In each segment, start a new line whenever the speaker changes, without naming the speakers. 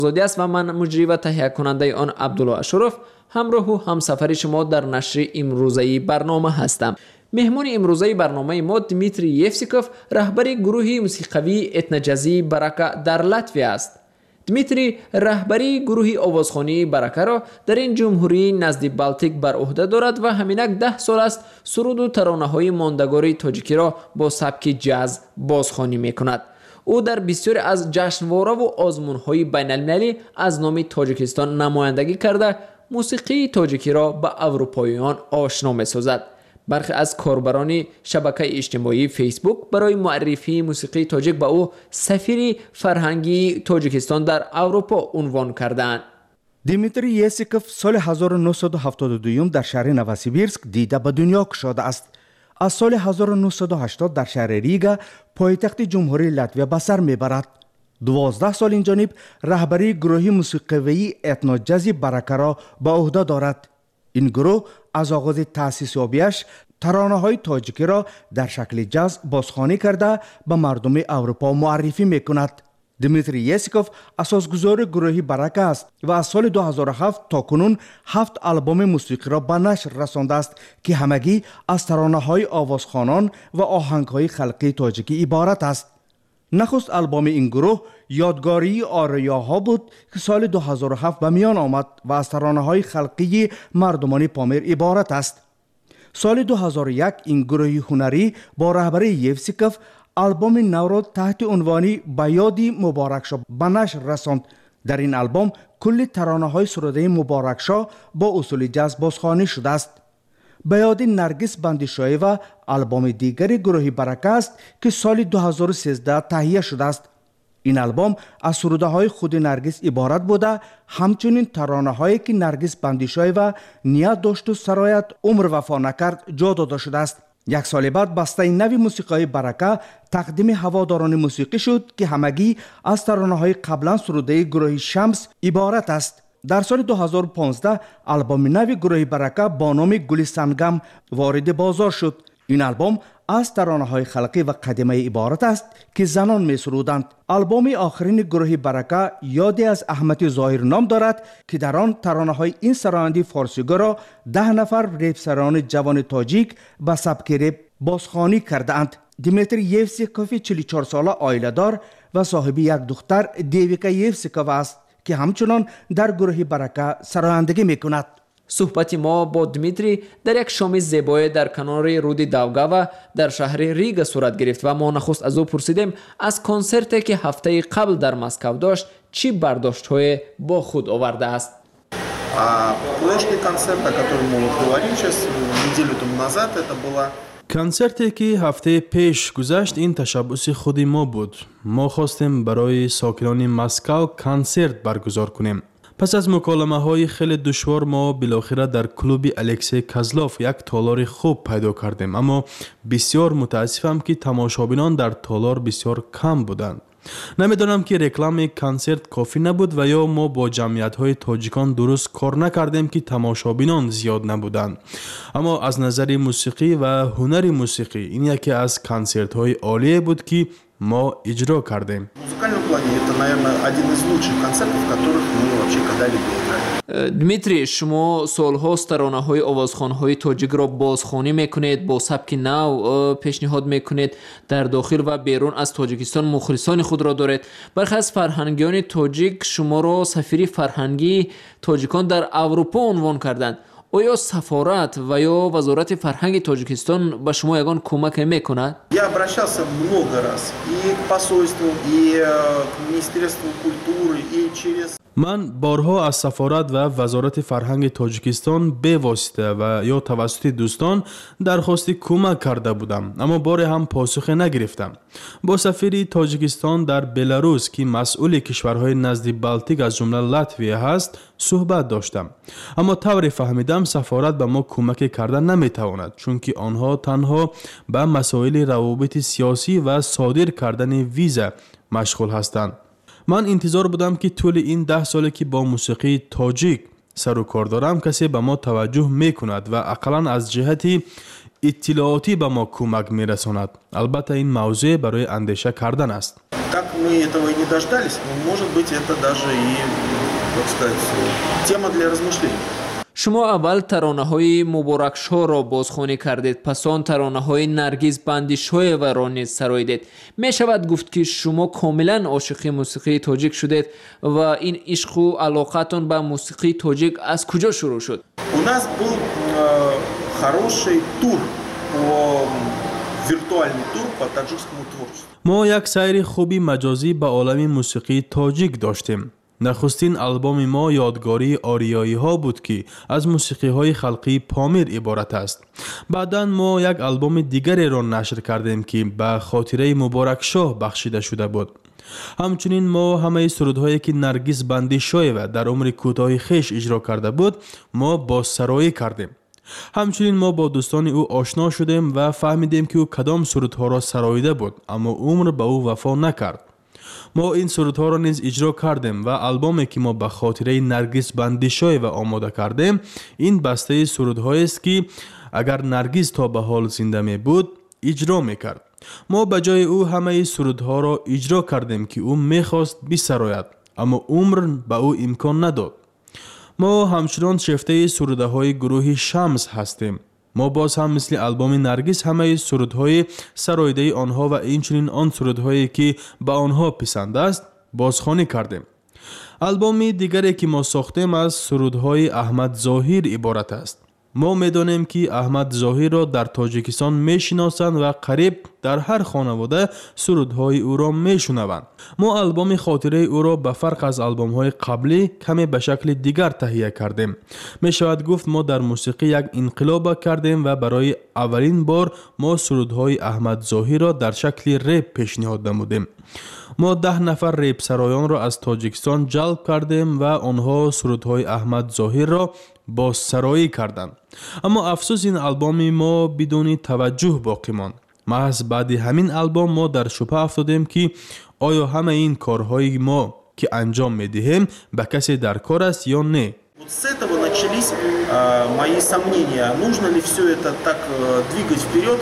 آزادی است و من مجری و تهیه کننده آن عبدالله اشرف همراه و همسفر شما در نشر امروزه برنامه هستم. مهمان امروزه برنامه ما دمیتری یفسیکوف رهبر گروه موسیقوی اتنجازی برکه در لاتویا است. دمیتری رهبری گروه آوازخوانی برکه را در این جمهوری نزد بالتیک بر عهده دارد و همینک 10 سال است سرود و ترانه‌های ماندگار تاجیکی را با سبک جاز بازخوانی می‌کند. او در بسیاری از جشنواره و آزمون‌های بین‌المللی از نام تاجیکستان نمایندگی کرده موسیقی تاجیکی را به اروپاییان آشنا می‌سازد. برخی از کاربران شبکه اجتماعی فیسبوک برای معرفی موسیقی تاجیک به او سفیر فرهنگی تاجیکستان در اروپا عنوان کردند.
دمیتری یفسیکوف سال 1972 در شهر نوسیبیرسک دیده به دنیا گشوده است. از سال 1980 در شهر ریگا پایتخت جمهوری لاتویا به سر میبرد. 12 سال این جانب رهبری گروه موسیقی اتنوجازی برکه را به عهده دارد. این گروه از آغاز تأسیس یابیش ترانه‌های تاجیکی را در شکل جاز بازخوانی کرده به مردم اروپا معرفی میکند. دمیتری یفسیکوف اساسگزار گروه برکه است و از سال 2007 تا کنون 7 آلبوم موسیقی را به نشر رسانده است که همگی از ترانه‌های آوازخوانان و آهنگ‌های خلقی تاجیکی عبارت است. نخست آلبوم این گروه یادگاری آریاها بود که سال 2007 به میان آمد و از ترانه‌های خلقی مردمان پامیر عبارت است. سال 2001 این گروه هنری با رهبری یفسیکوف آلبوم نو را تحت عنوان به یاد مبارک شاه به نشر رساند. در این آلبوم کل ترانه‌های سروده مبارک شاه با اصول جاز بازخوانی شده است. به یاد نرگس بندیشاهی و آلبوم دیگری گروه برکه است که سال 2013 تهیه شده است. این آلبوم از سروده‌های خود نرگس عبارت بوده، همچنین ترانه‌هایی که نرگس بندیشاهی و نیت داشت و سرایت عمر وفا نکرد جا داده شده است. 1 سال بعد بسته نوی موسیقی برکه تقدیم هواداران موسیقی شد که همگی از ترانه‌های قبلا سروده گروه شمس عبارت است. در سال 2015 آلبوم نوی گروه برکه با نام گلستانگم وارد بازار شد. این آلبوم از ترانه‌های خلقی و قدیمی عبارت است که زنان می سرودند. آلبوم آخرین گروه برکه یادی از احمد ظاهر نام دارد که در آن ترانه‌های این سرایندی فارسیگو را 10 نفر رپسران جوان تاجیک به سبک رپ بازخوانی کردند. دمیتری یفسیکوف 44 ساله عائله دار و صاحب یک دختر دیویکا یفسیکوف است که همچنان در گروه برکه سرایندگی میکند.
صحبت ما با دمیتری در یک شام زیبای در کنار رود داوگاوا در شهر ریگا صورت گرفت و ما نخست از او پرسیدیم از کنسرتی که هفته قبل در مسکو داشت چی برداشت‌های با خود آورده است.
کنسرتی که هفته پیش گذشت این تشبث خود ما بود. ما خواستیم برای ساکنان مسکو کنسرت برگزار کنیم. پس از مکالمه های خیلی دشوار ما بالاخره در کلوب الکسی کازلوف یک تالار خوب پیدا کردیم، اما بسیار متاسفم که تماشابینان در تالار بسیار کم بودند. نمیدانم که رکلام کنسرت کافی نبود و یا ما با جمعیت های تاجیکان درست کار نکردیم که تماشابینان زیاد набуданд. اما از نظر موسیقی و هنر موسیقی این یکی از کنسرت های عالی بود که ما اجرا کردیم.
دمیتری، شما سالهاست ترانه‌های آوازخوان‌های تاجیک را بازخوانی میکنید، با سبک نو پیشنهاد میکنید، در داخل و بیرون از تاجیکستان مخلصان خود را دارید. برخی از فرهنگیان تاجیک شما را سفیر فرهنگی تاجیکان در اروپا عنوان کردند. آیا سفارت و یا وزارت فرهنگ تاجیکستان به شما یگان کمک میکند؟
Я обращался много раз и к посольству, и к Министерству культуры, и через
من بارها از سفارت و وزارت فرهنگ تاجیکستان به واسطه و یا توسط دوستان درخواست کمک کرده بودم، اما بار هم پاسخ نگرفتم. با سفیر تاجیکستان در بلاروس که مسئول کشورهای نزد بالتیک از جمله لاتویا هست صحبت داشتم، اما طوری فهمیدم سفارت به ما کمک کردن نمیتواند، چون که آنها تنها به مسائل روابط سیاسی و صادر کردن ویزا مشغول هستند. من انتظار بودم که طول این 10 سالی که با موسیقی تاجیک سر و کار دارم کسی به ما توجه میکند و اقلا از جهت اطلاعاتی به ما کمک میرساند. البته این موضوع برای اندیشه کردن است.
как мы этого и не дождались, может быть, это даже и, так сказать, тема для размышлений.
шумо аввал таронаҳои муборакшоҳро бозхонӣ кардед, пас он таронаҳои наргиз бандишоеваро низ сароидед. мешавад гуфт ки шумо комилан ошиқи мусиқии тоҷик шудед ва ин ишқу алоқатон ба мусиқии тоҷик аз куҷо шурӯъ шуд?
У нас был хороший тур, виртуальный тур по таджикскому творчеству.
мо як сайри хуби маҷозӣ ба олами мусиқии тоҷик доштем. нахустин албоми мо ёдгории ориёиҳо буд ки аз мусиқиҳои халқии помир иборат аст. баъдан мо як албоми дигареро нашр кардем ки ба хотираи муборакшоҳ бахшида шуда буд. ҳамчунин мо ҳамаи сурудҳое ки наргиз бандишоева дар умри кӯтоҳи хеш иҷро карда буд, мо бозсароӣ кардем. ҳамчунин мо бо дӯстони ӯ ошно шудем ва фаҳмидем ки ӯ кадом сурудҳоро сароида буд, аммо умр ба ӯ вафо накард. мо ин сурудҳоро низ иҷро кардем ва албоме ки мо ба хотираи наргиз бандишоева омода кардем, ин бастаи сурудҳоест ки агар наргиз то ба ҳол зинда мебуд, иҷро мекард. мо ба ҷои ӯ ҳамаи сурудҳоро иҷро кардем ки ӯ мехост бисарояд, аммо умр ба ӯ имкон надод. мо ҳамчунон шефтаи сурудаҳои гурӯҳи Шамс ҳастем. мо боз ҳам мисли албоми наргиз ҳамаи сурудҳои сароидаи онҳо ва инчунин он сурудҳое ки ба онҳо писанд аст бозхонӣ кардем. албоми дигаре ки мо сохтем аз сурудҳои Аҳмад Зоҳир иборат аст. мо медонем ки Аҳмад Зоҳирро дар Тоҷикистон мешиносанд ва қариб дар ҳар хонавода сурудҳои ӯро мешунаванд. мо албоми хотираи ӯро ба фарқ аз албомҳои қаблӣ каме ба шакли дигар таҳия кардем. мешавад гуфт мо дар мусиқӣ як инқилоба кардем ва барои аввалин бор мо сурудҳои Аҳмад Зоҳирро дар шакли реп пешниҳод намудем. мо 10 нафар репсароёнро аз Тоҷикистон ҷалб кардем ва онҳо сурудҳои Аҳмад Зоҳирро бозсароӣ карданд. аммо афсӯс ин албоми мо бидуни таваҷҷӯҳ боқӣ монд. маҳз баъди ҳамин албом мо дар шубҳа афтодем ки оё ҳамаи ин корҳои мо ки анҷом медиҳем ба касе дар кор аст ё не.
С этого начались мои сомнения, нужно ли все это так двигать вперед.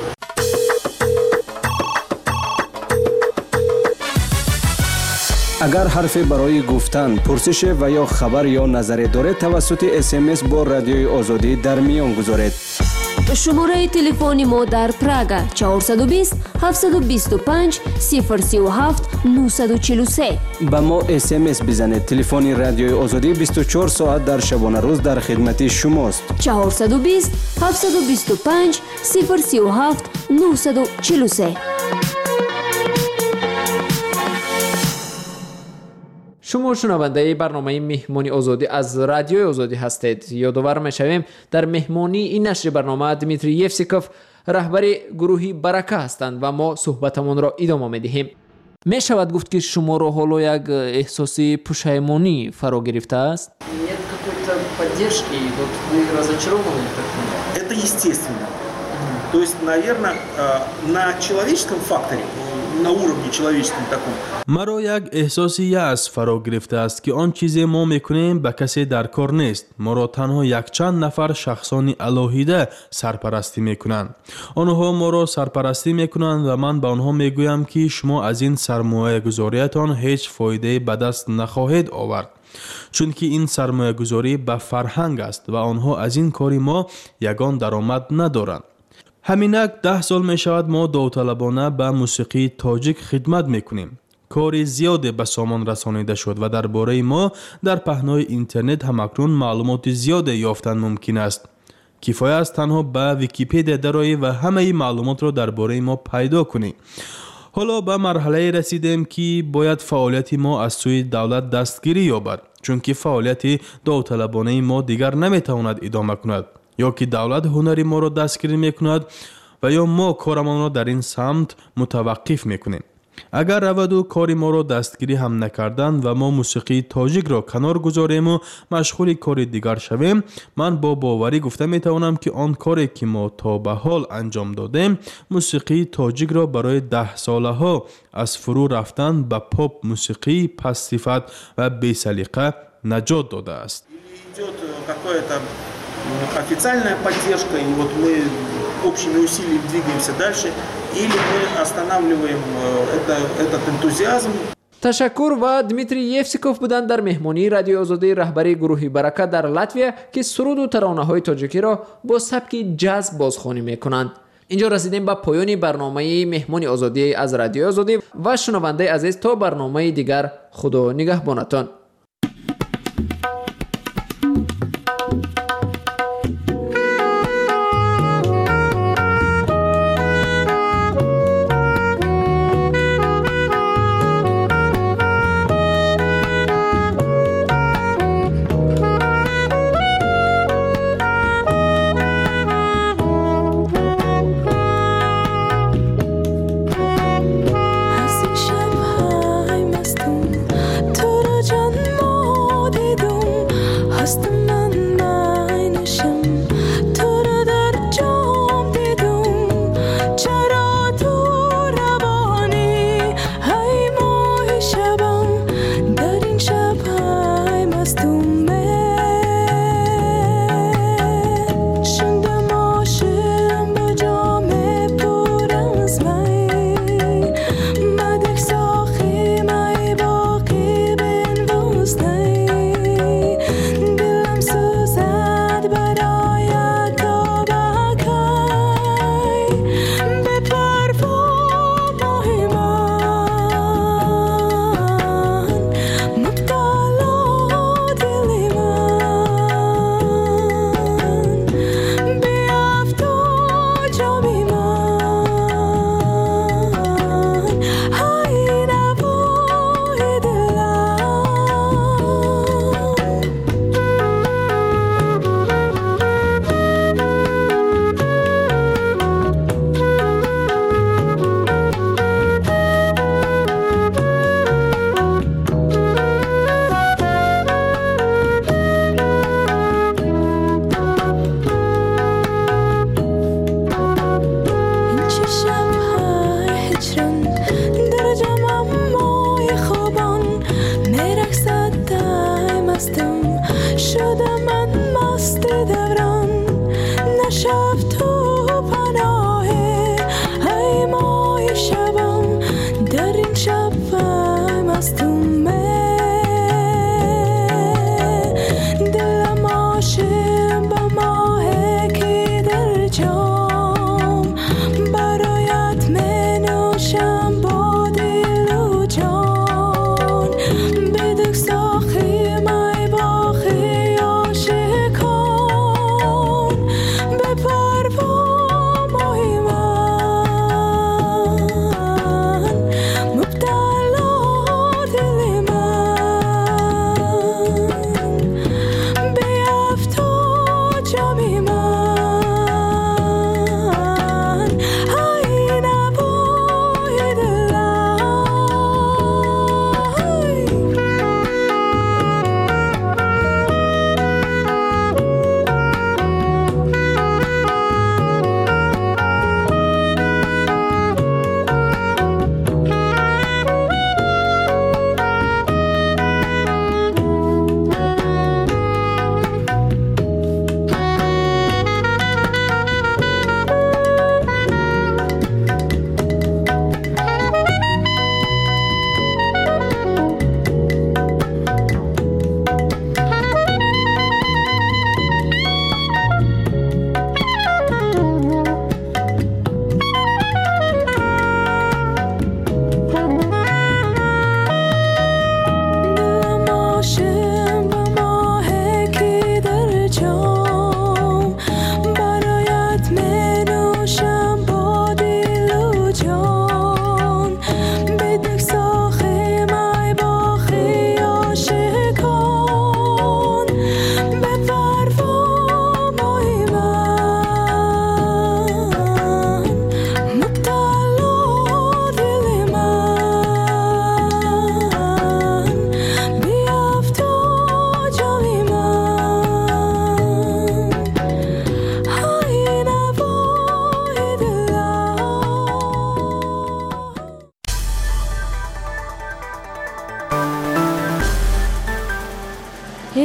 агар ҳарфе барои гуфтан, пурсише ва ё хабар ё назаре доред, тавассути SMS бо Радиои Озодӣ дар миён гузоред.
шумораи телефони мо дар Прага 420 725 037 943.
ба мо SMS бизанед. телефони Радиои Озодӣ 24 соат дар шабонарӯз дар хидмати шумост.
420 725 037 943.
шумо шунавандаи барномаи меҳмони озодӣ аз радиои озодӣ ҳастед. ёдовар мешавем, дар меҳмонии ин нашри барнома Дмитрий Евсиков, раҳбари гурӯҳи Барака ҳастанд ва мо суҳбатамонро идома медиҳем. мешавад гуфт ки шуморо ҳоло як эҳсоси пушаймонӣ фаро гирифтааст?
Нет какой-то поддержки, вот вы разочарованы?
Это естественно. То есть, наверное, на человеческом факторе, на уровне человеческом таком.
маро як эҳсоси яъс фаро гирифтааст ки он чизе мо мекунем ба касе дар кор нест. моро танҳо якчанд нафар шахсони алоҳида сарпарастӣ мекунанд. онҳо моро сарпарастӣ мекунанд ва ман ба онҳо мегӯям ки шумо аз ин сармоягузориятон ҳеҷ фоидаe ба даст нахоҳед овард. чунки ин сармоягузорӣ ба фарҳанг аст ва онҳо аз ин кори мо ягон даромад надоранд. ҳаминак 10 сол мешавад мо довталабона ба мусиқии тоҷик хидмат мекунем. кори зиёде ба сомон расонида шуд ва дар бораи мо дар паҳнои интернет ҳамакнун маълумоти зиёде ёфтан мумкин аст. кифоя аст танҳо ба Википедия дароӣ ва ҳамаи маълумотро дар бораи мо пайдо кунӣ. ҳоло ба марҳалае расидем ки бояд фаъолияти мо аз сӯи давлат дастгирӣ ёбад, чунки фаъолияти довталабонаи мо дигар наметавонад идома кунад. ё ки давлат ҳунари моро дастгирӣ мекунад ва ё мо корамонро дар ин самт мутаваққиф мекунем. агар раваду кори моро дастгирӣ ҳам накардан ва мо мусиқии тоҷикро канор гузорему машғули кори дигар шавем, ман бо боварӣ гуфта метавонам ки он коре ки мо то ба ҳол анҷом додем, мусиқии тоҷикро барои 10 солаҳо аз фурӯ рафтан ба поп мусиқии пастсифат ва бесалиқа наҷот додааст.
Идет какое-то официальная поддержка, и вот мы общими усилиями двигаемся дальше, или мы останавливаем этот энтузиазм.
ташаккур ва Дмитрий Евсиков буданд дар меҳмонии Радиои Озодӣ раҳбари гурӯҳи Барака дар Латвия ки суруду таронаҳои тоҷикиро бо сабки ҷаз бозхонӣ мекунанд. инҷо расидем ба поёни барномаи меҳмони озодӣ аз Радиои Озодӣ ва шунавандаи азиз то барномаи дигар худо нигаҳбонатон.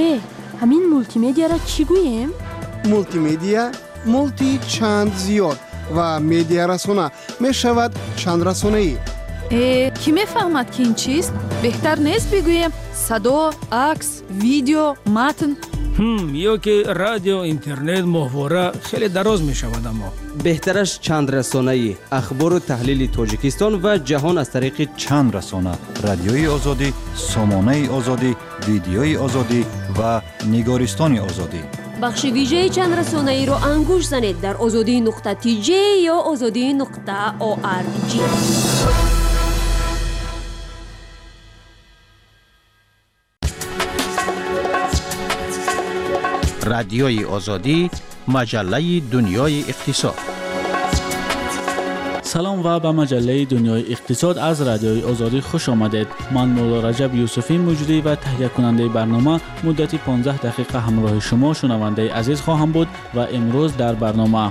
همین مولتی مدیا را چی گوییم؟
مولتی مدیا مولتی چند زیاد
ва медиарасона мешавад чандрасонаӣ.
кӣ мефаҳмад ки ин чист? беҳтар нест бигӯем садо, акс, видео, матн
ё ки радио, интернет, моҳвора хеле дароз мешавад. Аммо
беҳтараш чандрасонаӣ ахбору таҳлили Тоҷикистон ва ҷаҳон аз тариқи
чандрасона, радиои озодӣ, сомонаи озодӣ, видеои озодӣ ва нигористони озодӣ.
бахши вижаи чандрасонаиро ангуш занед дар озодӣ.tj ё озодӣ.org.
радиои озодӣ, маҷаллаи дунёи иқтисод.
салом ва ба маҷаллаи дунёи иқтисод аз радиои озодӣ хуш омадед. ман мулло раҷаб юсуфӣ муҷрӣ ва таҳиякунандаи барнома муддати 15 дақиқа ҳамроҳи шумо шунавандаи азиз хоҳам буд ва имрӯз дар барнома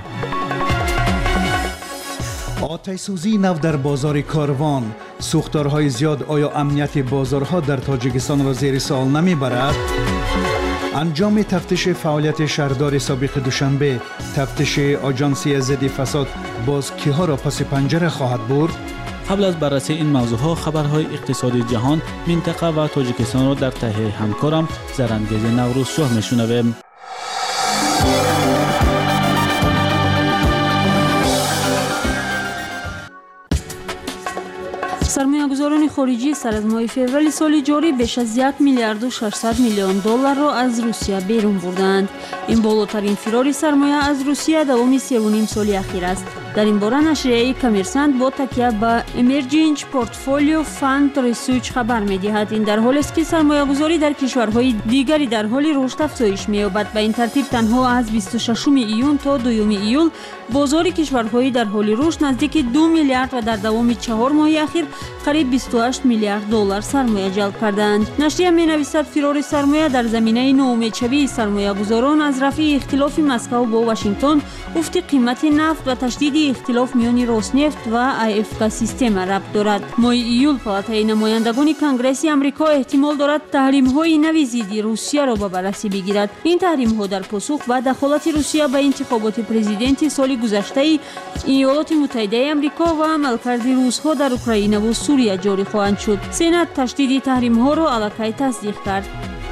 оташсӯзии нав дар бозори Корвон, сӯхторҳои зиёд оё амнияти бозорҳо дар Тоҷикистонро зери суол намебарад? анҷоми тафтиши фаъолияти шаҳрдори собиқи Душанбе, тафтиши оҷонсияи зидди фасод боз киҳоро паси панҷара хоҳад бурд?
қабл аз баррасии ин мавзӯъҳо хабарҳои иқтисодии ҷаҳон, минтақа ва Тоҷикистонро дар таҳияи ҳамкорам Зарангези Наврӯзшоҳ мешунавем.
сармоягузорони хориҷӣ сар аз моҳи феврали соли ҷорӣ беш аз 1 миллиарду 600 миллион долларро аз Русия берун бурданд. ин болотарин фирори сармоя аз Русия давоми 3.5 соли ахир аст. дар ин бора нашрияи Коммерсант бо такя ба Emerging Portfolio Fund Research хабар медиҳад. ин дар ҳолест ки сармоягузорӣ дар кишварҳои дигари дар ҳоли рушд афзоиш меёбад. ба ин тартиб танҳо аз 26 июн то 2 июл бозори кишварҳои дар ҳоли рушд наздики 2 миллиард ва дар давоми 4 моҳи ахир қариб 28 миллиард доллар сармоя ҷалб карданд. нашрия менависад фирори сармоя дар заминаи ноумедшавии сармоягузорон аз рафъи ихтилофи Москав бо Вашингтон, уфти қимати нафт ва таштиди ихтилоф миёни Роснефт ва АФК система рабт дорад. моҳи июл палатаи намояндагони Конгресси Амрико эҳтимол дорад таҳримҳои нави зидди Русияро ба баррасӣ бигирад. ин таҳримҳо дар посух ба дахолати Русия ба интихоботи президенти соли гузаштаи Иёлоти Муттаҳидаи Амрико ва амалкарди русҳо дар Украинаву Сурия ҷорӣ хоҳанд шуд. Сенат таштиди таҳримҳоро аллакай тасдиқ кард.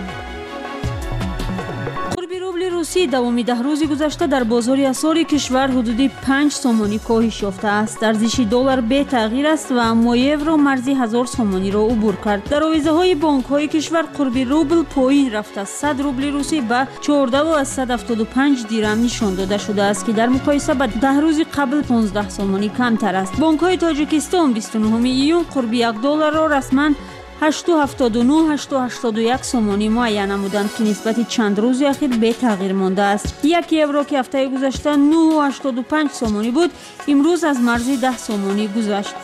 русӣ давоми 10 рӯзи гузашта дар бозори асъори кишвар ҳудуди 5 сомонӣ коҳиш ёфта аст. арзиши доллар бетағйир аст ва аммо евро марзи 1000 сомониро убур кард. дар овизаҳои бонкҳои кишвар қурби рубл поин рафта 100 рубли русӣ ба 14,175 дирам нишон дода шудааст, ки дар муқоиса ба 10 рӯзи қабл 15 сомонӣ камтар аст. бонкҳои Тоҷикистон 29 июн қурби 1 долларро расман 879-881 сомонӣ муайян намуданд, ки нисбати чанд рӯзи ахир бетағйир мондааст. 1 евро ки ҳафтаи гузашта 9.85 сомонӣ буд, имрӯз аз марзи 10 сомонӣ гузашт.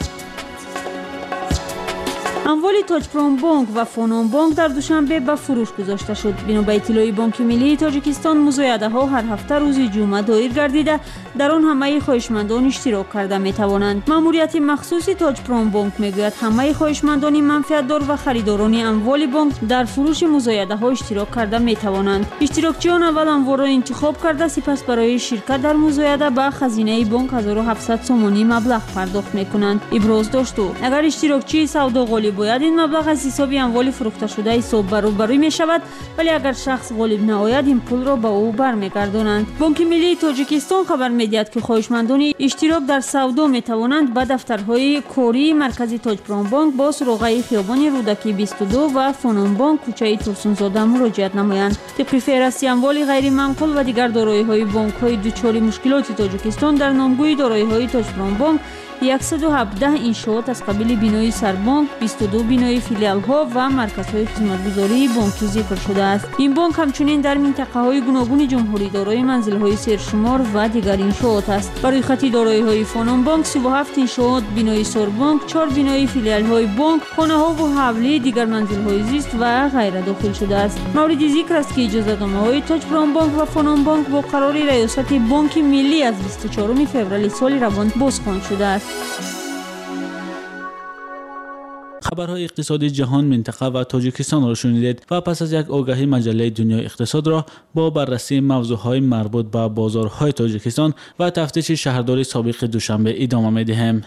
амволи Тоҷпромбонк ва Фононбонк дар Душанбе ба фурӯш гузошта шуд. бино ба иттилои Бонки Миллии Тоҷикистон, музоядаҳо ҳар ҳафта рӯзи ҷумъа доир гардида, дар он ҳамаи хоҳишмандон иштирок карда метавонанд. маъмурияти махсуси Тоҷпромбонк мегӯяд ҳамаи хоҳишмандони манфиатдор ва харидорони амволи бонк дар фурӯши музоядаҳо иштирок карда метавонанд. иштирокчиён аввал амворро интихоб карда, сипас барои ширкат дар музояда ба хазинаи бонк 1700 сомонӣ маблағ пардохт мекунанд. иброз дошт ӯ, агар иштирокчии савдо ғолиб бояд, ин маблағ аз ҳисоби амволи фурӯхташуда ҳисоб барӯбарӯ мешавад, вале агар шахс ғолиб наояд, ин пулро ба ӯ бармегардонанд. Бонки Миллии Тоҷикистон хабар медиҳад, ки хоҳишмандони иштирок дар савдо метавонанд ба дафтарҳои кории маркази Тоҷпромбонк бо суроғаи хиёбони Рӯдаки 22 ва Фононбонк кӯчаи Турсунзода муроҷиат намоянд. тибқи феҳрасти амволи ғайриманқул ва дигар дороиҳои бонкҳои дучори мушкилоти Тоҷикистон дар номгӯи дороиҳои Тоҷпромбонк 117 иншоот аз қабили бинои Сарбонк, 22 бинои филиалҳо ва марказҳои хизматгузории бонкӣ зикр шудааст. ин бонк ҳамчунин дар минтақаҳои гуногуни ҷумҳурӣ дорои манзилҳои сершумор ва дигар иншоот аст. ба рӯи хати дороиҳои Фононбонк 37 иншоот бинои Сорбонк, 4 бинои филиалҳои бонк, хонаҳову ҳавлӣ, дигар манзилҳои зист ва ғайра дохил шудааст. мавриди зикр аст, ки иҷозатномаҳои Тоҷпромбонк ва Фононбонк бо қарори раёсати Бонки Миллӣ аз 24 феврали соли равон бозхоҳанд шудааст.
خبرهای اقتصادی جهان، منطقه و تاجیکستان را شنیدید و پس از یک آگهی مجله دنیای اقتصاد را با بررسی موضوعهای مربوط به بازارهای تاجیکستان و تفتیش شهرداری سابق دوشنبه ادامه می‌دهیم.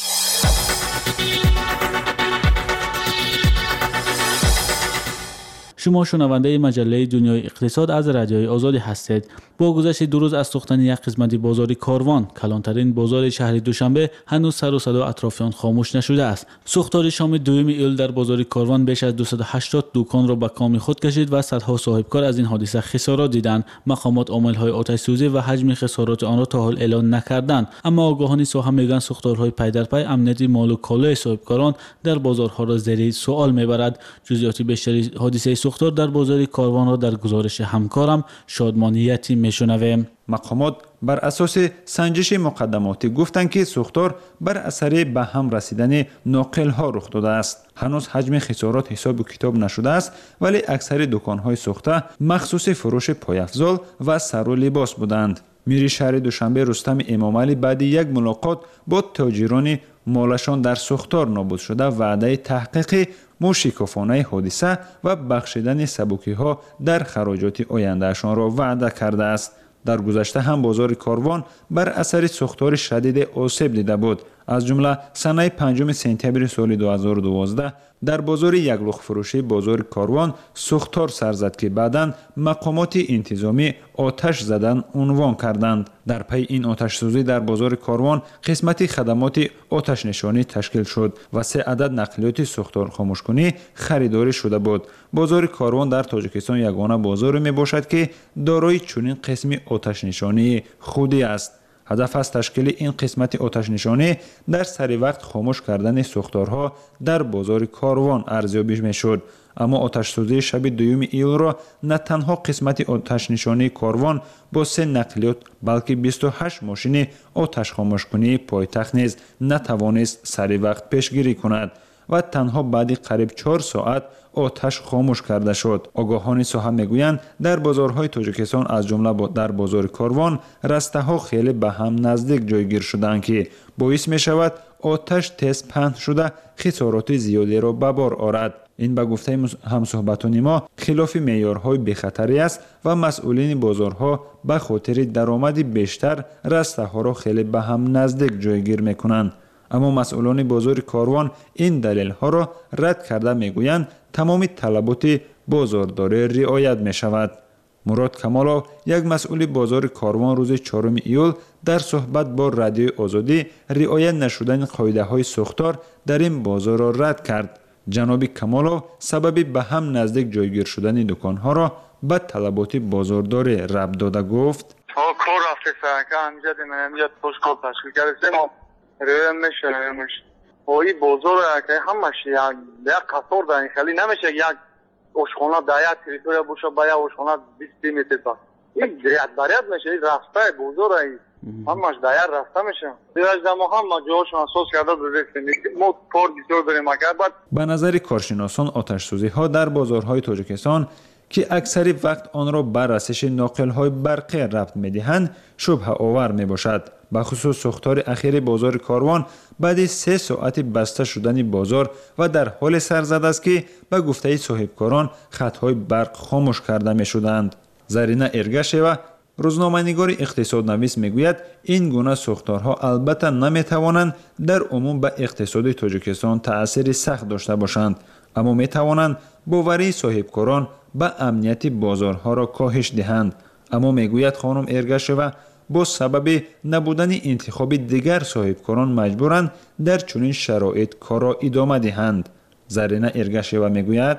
شما شنونده مجله دنیای اقتصاد از رادیوی آزادی هستید. با گذشت 2 روز از سوختن یک قسمت بازار کاروان، کلانترین بازار شهر دوشنبه، هنوز سر و صدا اطرافیان خاموش نشده است. سوختار شام 2 ایول در بازار کاروان بیش از 280 دکان را به کام خود کشید و صدها صاحبکار از این حادثه خسارات دیدند. مقامات عامل‌های آتش سوزی و حجم خسارات آن را تا حال اعلان نکردند، اما آگاهان ساحه میگویند سوختارهای پی در پی امنیت مال و کالای صاحبکاران در بازارها را زیر سوال میبرد. جزئیات بیشتری حادثه سوختار در بازار کاروان را در گزارش همکارم شادمانیتی میشنویم.
مقامات بر اساس سنجش مقدماتی گفتند که سوختار بر اثر به هم رسیدن ناقل ها رخ داده است. هنوز حجم خسارات حساب و کتاب نشده است، ولی اکثر دکان های سوخته مخصوص فروش پایافزال و سر و لباس بودند. میری شهر دوشنبه رستم امامعلی بعد یک ملاقات با تاجران مالشان در سوختار نابود شده وعده تحقیق موشکافانه حادثه و بخشیدن سبوکی ها در خراجات آیندهشان را وعده کرده است. در گذشته هم بازار کاروان بر اثر سوختار شدید آسیب دیده بود. از جمله سنه 5 سپتامبر سال 2012 در بازار یگلخ فروشی بازار کاروان سوختار سر زد که بعداً مقامات انتظامی آتش زدن عنوان کردند. در پی این آتش سوزی در بازار کاروان قسمت خدمات آتش نشانی تشکیل شد و 3 عدد نقلیات سوختار خاموشکنی خریداری شده بود. بازار کاروان در تاجیکستان یگانه بازار می باشد که دارای چنین قسم آتش نشانی خودی است. هدف از تشکیل این قسمت آتش نشانی در سری وقت خاموش کردن سوختارها در بازار کاروان ارزیابی میشد. اما آتش سوزی شب 2 ایول را نه تنها قسمت آتش نشانی کاروان با 3 نقلیات بلکه 28 ماشین آتش خاموشکنی پایتخت نیز نتوانست سری وقت پیشگیری کند و تنها بعد قریب 4 ساعت آتش خاموش کرده شد. آگاهان ساحه میگویند در بازارهای تاجیکستان از جمله در بازار کاروان رسته‌ها خیلی به هم نزدیک جایگیر شدند که باعث می شود آتش تیز پهن شده خسارات زیادی را به بار آورد. این به گفته همصحبتان ما خلاف معیارهای بی‌خطری است و مسئولین بازارها به خاطر درآمد بیشتر رسته‌ها را خیلی به هم نزدیک جایگیر میکنند. اما مسئولان بازار کاروان این دلیل ها را رد کرده میگویند تمام طلبات بازارداری رعایت می شود. مراد کمالو، یک مسئول بازار کاروان، روز 4 ایول در صحبت با رادیوی آزادی رعایت نشدن قاعده های سوختار در این بازار را رد کرد. جناب کمالو سبب به هم نزدیک جایگیر شدن دکان ها را به طلبات بازارداری ربط داده گفت:
کار افسر که امجد من امجد پشکال تشکیل کرده رویم میشه اوی بازار که همش یک قطار در این خیلی نمیشه یک اشخانه دایه تریتوریا بوشه با یک اشخانه 20 متر تا این دریت میشه این رفته بازار همش دایه رفته میشه دیوش دمو هم جوشون اساس کرده بزرگی ما کار بسیار داریم اگر بعد
به نظر کارشناسان آتش سوزی ها در بازارهای تاجیکستان که اکثر وقت آن را بر رسش ناقل‌های برقی ربط می‌دهند شبهه آور میباشد. به خصوص سوختار اخیر بازار کاروان بعد 3 ساعت بسته شدن بازار و در حال سر زده است که به گفته صاحبکاران خطهای برق خاموش کرده می‌شدند. زرینه ارگشیوا، روزنامه‌نگار اقتصادنویس میگوید این گونه سوختارها البته نمی‌توانند در عموم به اقتصاد تاجیکستان تأثیر سخت داشته باشند، اما می‌توانند باوری صاحبکاران به امنیت بازارها را کاهش دهند. اما میگوید خانم ارگشیوا با سبب نبودن انتخاب دیگر صاحبکاران مجبورند در چنین شرایط کار را ادامه دهند. زرینه ارگشیوا میگوید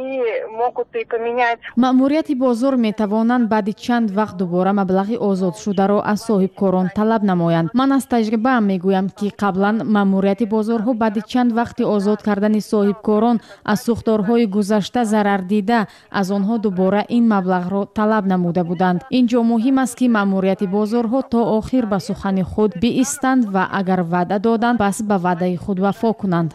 маъмурияти бозор метавонанд баъди чанд вақт дубора маблағи озодшударо аз соҳибкорон талаб намоянд. ман аз таҷрибаам мегӯям ки қаблан маъмурияти бозорҳо баъди чанд вақти озод кардани соҳибкорон аз сӯхторҳои гузашта зарар дида аз онҳо дубора ин маблағро талаб намуда буданд. ин ҷо муҳим аст ки маъмурияти бозорҳо то охир ба сухани худ биистанд ва агар ваъда доданд пас ба ваъдаи худ вафо кунанд.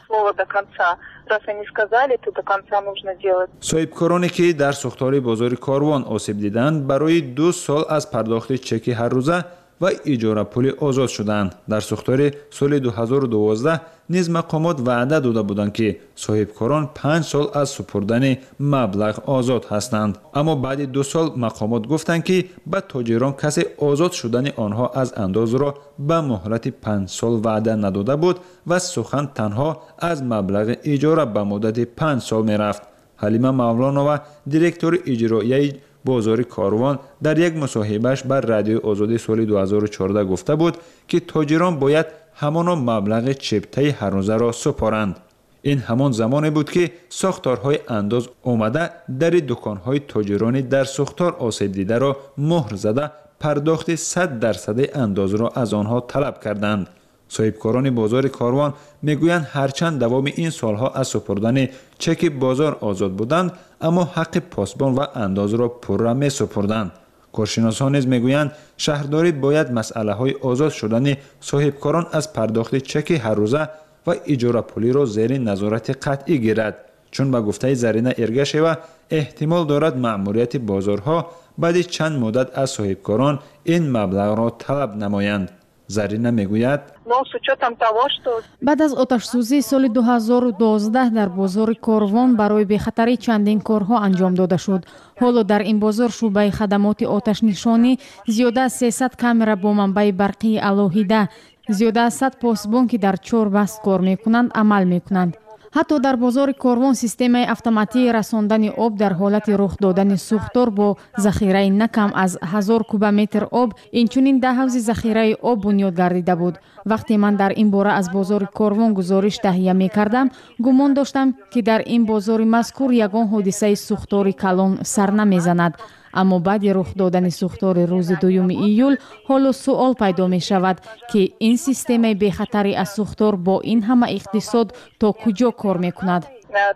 صاحبکارانی که در سوختار بازار کاروان آسیب دیدند برای 2 سال از پرداخت چک هر روزه و اجاره پولی آزاد شدند. در سوختار سال 2012 نیز مقامات وعده داده بودند که صاحبکاران 5 سال از سپردن مبلغ آزاد هستند، اما بعد 2 سال مقامات گفتند که به تاجران کسی آزاد شدن آنها از انداز را به مهلت 5 سال وعده نداده بود و سخن تنها از مبلغ اجاره به مدت 5 سال می رفت. حلیمه مولانا و دیرکتور اجرایی بازار کاروان در یک مصاحبهش بر رادیوی آزادی سال 2014 گفته بود که تاجران باید همان مبلغ چپته هر روزه را سپارند. این همان زمانی بود که ساختارهای انداز آمده در دکانهای تاجران در ساختار آسیب دیده را مهر زده پرداخت 100% انداز را از آنها طلب کردند. صاحبکاران بازار کاروان میگویند هرچند دوام این سالها از سپردن چک بازار آزاد بودند، اما حق پاسبان و انداز را پرره می سپردند. کارشناسان نیز میگویند شهرداری باید مسئله های آزاد شدن صاحبکاران از پرداخت چک هر روزه و اجاره پولی را زیر نظارت قطعی گیرد، چون به گفته زرینه ارگشیوا احتمال دارد مأموریت بازارها بعد چند مدت از صاحبکاران این مبلغ را طلب نمایند. زرینه میگوید
بعد از آتش‌سوزی سال 2012 در بازار کاروان برای بخطری چندین کارها انجام داده شد. حالا در این بازار شعبه خدمات آتش نشانی زیاده از 300 کامera با منبع برقی الوهیده، زیاده از 100 پاسبان که در 4 بست کار میکنند عمل میکنند. حتی در بازار کاروان سیستم اتوماتیک رساندن آب در حالت رخ دادن سوختار با ذخیره نکم از 1000 کوبمتر آب اینچنین 10 حوض ذخیره آب بنیاد گردیده بود. وقتی من در این باره از بازار کاروان گزارش تهیه می کردم، گمان داشتم که در این بازار مذکور یگان حادثه سوختار کلان سر نمیزند. اما بعد رخ دادن سوختار روز 2 ایول حالا سوال پیدا می شود که این سیستم بخطری از سوختار با این همه اقتصاد تا کجا کار می کند؟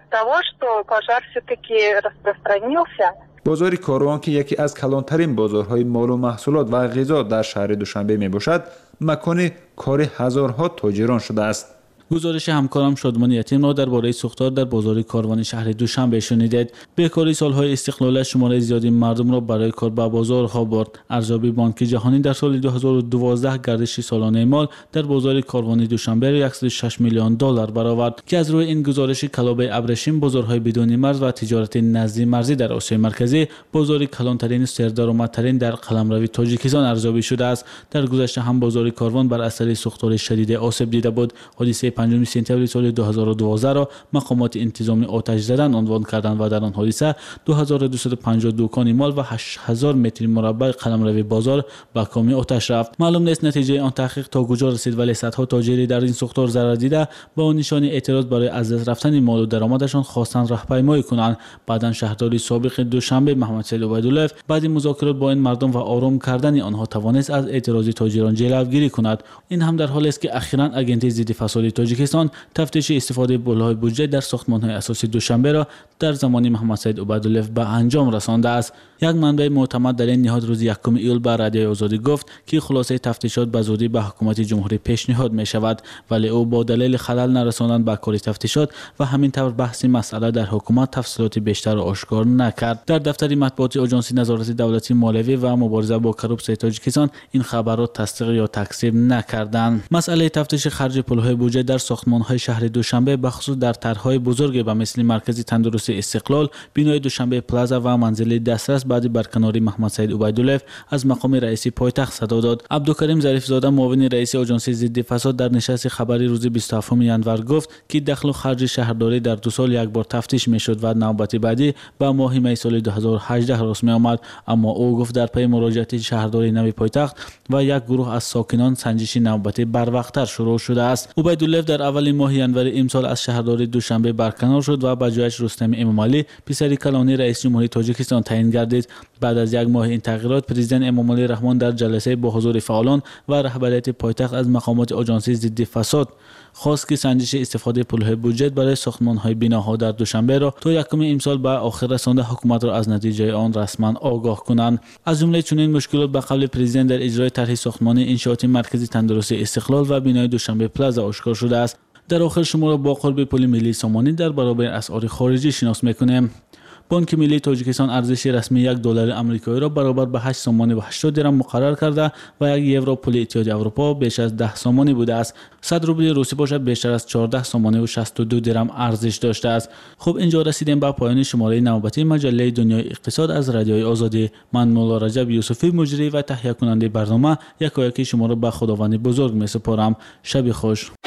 بازار کاروان که یکی از کلانترین بازارهای مال و محصولات و غذا در شهر دوشنبه می باشد، مکان کار هزارها تاجران شده است.
گزارش همکارم شادمان یتیم را درباره سوختار در بازار کاروان شهر دوشنبه شنیدید. بیکاری سالهای استقلال شماره زیادی مردم را برای کار به بازارها برد. ارزیابی بانک جهانی در سال 2012 گردش سالانه مال در بازار کاروان دوشنبه را 106 میلیون دلار برآورد که از روی این گزارش کلابه ابریشم بازارهای بدون مرز و تجارت نزدی مرزی در آسیای مرکزی بازار کلانترین و سردرآمدترین در قلمرو تاجیکستان ارزیابی شده است. در گذشته هم بازار کاروان بر اثر سوختار شدید آسیب دیده بود. حادثه 5 سپتامبر سال 2012 را مقامات انتظامی آتش زدن عنوان کردند و در آن حادثه 2250 دکان مال و 8000 متر مربع قلمرو بازار به کامی آتش رفت. معلوم نیست نتیجه آن تحقیق تا کجا رسید، ولی صدها تاجری در این سوختار ضرر دیده با نشان اعتراض برای از دست رفتن مال و درآمدشان خواستند راهپیمایی کنند. بعداً شهرداری سابق دوشنبه محمد سید عبیدالله بعد مذاکرات با این مردم و آرام کردن آنها توانست از اعتراض تاجران جلوگیری کند. این هم در حالی است که اخیراً اگنتی ضد فساد تاجیکستان تفتیش استفاده پولهای بودجه در ساختمان‌های اساسی دوشنبه را در زمان محمد سید عبیدالله به انجام رسانده است. یک منبع معتمد در این نهاد روز 1 ایول به رادیوی آزادی گفت که خلاصه تفتیشات به زودی به حکومت جمهوری پیشنهاد می شود، ولی او با دلیل خلل نرساندن به کار تفتیشات و همین طور بحث مسئله در حکومت تفصیلات بیشتر را آشکار نکرد. در دفتر مطبوعاتی آژانس نظارت دولتی مالیوی و مبارزه با کروپسیون تاجیکستان این خبر را تصدیق یا تکذیب نکردند. مسئله تفتیش خرج پولهای بودجه در ساختمان‌های شهر دوشنبه بخصوص در طرح‌های بزرگ به مثل مرکز تندرستی استقلال، بینای دوشنبه پلازا و منزل دسترس بعد برکناری محمد سید عبیدالله از مقام رئیس پایتخت صدا داد. عبدالکریم ظریف‌زاده معاون رئیس آژانس ضد فساد در نشست خبری روز 27 ژانویه گفت که دخل و خرج شهرداری در 2 سال یک بار تفتیش میشد و نوبت بعدی به ماه می سال 2018 رسمی آمد. اما او گفت در پی مراجعه شهرداری نوی پایتخت و یک گروه از ساکنان سنجش نوبتی بروقتر شروع شده است. عبیدالله در اول ماه ژانویه امسال از شهرداری دوشنبه برکنار شد و به جایش رستم امامعلی پسر کلانی رئیس جمهوری تاجیکستان تعیین گردید. بعد از یک ماه این تغییرات پرزیدنت امامعلی رحمان در جلسه با حضور فعالان و رهبریت پایتخت از مقامات آژانس ضد فساد خواست که سنجش استفاده پولهای بودجه برای ساختمان‌های بناها در دوشنبه را تا 1 امسال به آخر رسانده حکومت را از نتیجه آن رسما آگاه کنند. از جمله چنین مشکلات به قول پرزیدنت در اجرای طرح ساختمان انشاءاتی مرکز تندرستی استقلال و بینای دوشنبه پلازا آشکار شده است. در آخر شما را با قرب پول ملی سامانی در برابر اسعار خارجی شناس می‌کنیم. بانک ملی تاجیکستان ارزش رسمی $1 آمریکایی را برابر به 8 سومانی و 80 درم مقرر کرده و 1 یورو پول اتحادیه اروپا بیش از 10 سومانی بوده است. 100 روبل روسی باشد بیشتر از 14 سومانی و 62 درم ارزش داشته است. خب اینجا رسیدیم به پایان شماره نوبتی مجله دنیای اقتصاد از رادیوی آزادی. من مولا رجب یوسفی مجری و تهیه کننده برنامه یکایک شما را به خداوند بزرگ می سپارم. شب خوش.